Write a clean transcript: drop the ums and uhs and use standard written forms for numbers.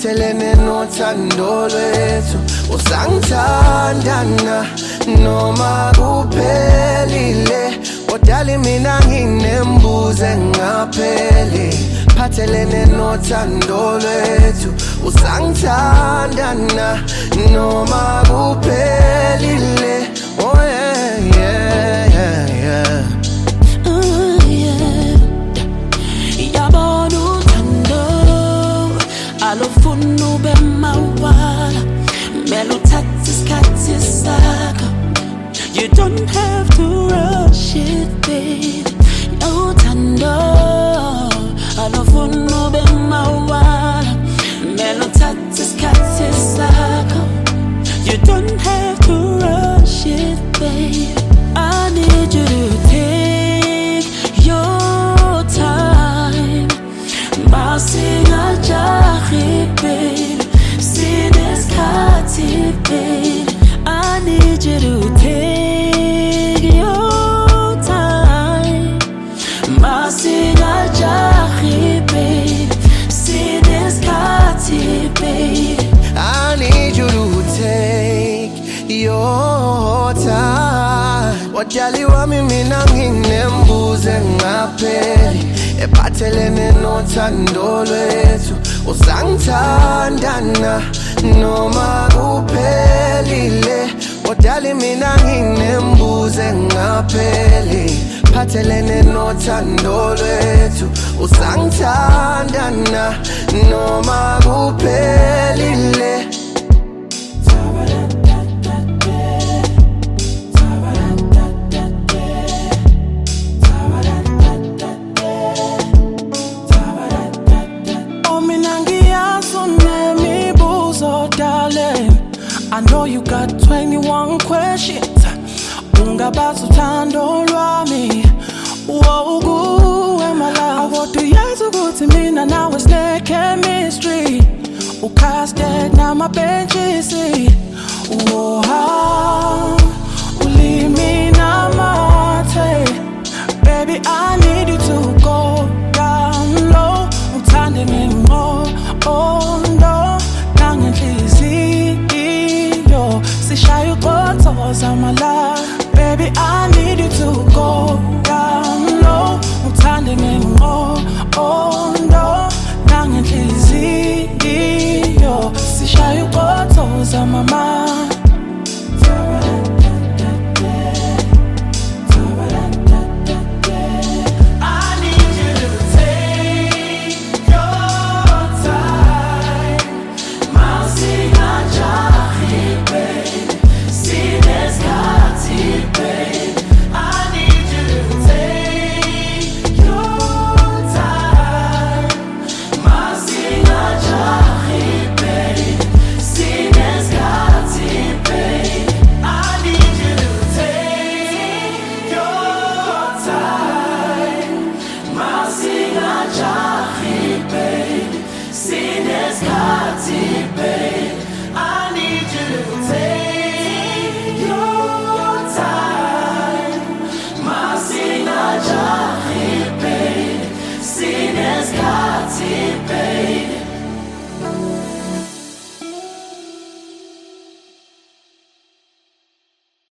ephathelene nothando lwethu. Usangithandana noma kuphelile, kodwa mina nginembuzo engapheli. Ephathelene nothando lwethu. Usangithandana noma kuphelile. Oh yeah, yeah, yeah, yeah. Alofuna ube mawala, mele uthathe isikhathi sakho. You don't have to rush it, babe. No thando. Alofuna ube mawala, mele uthathe isikhathi sakho. You don't have to rush it, babe. I need you to take your time. Masingajahi, babe. Sinesikhathi, babe. I need you to take your time. Masingajahi, babe. Sinesikhathi, babe. I need you to take your time. Wajali wami mina nginembuzo engapheli, ephathelene nothando lwethu. Usangithandana noma kuphelile, kodwa mina nginembuzo engapheli, ephathelene nothando lwethu. Usangithandana noma kuphelile. I know you got 21 questions. Ungabaza uthando lwami. Woguwe my love. Awoduyazi ukuthi mina nawe sine chemistry. Ukasted nama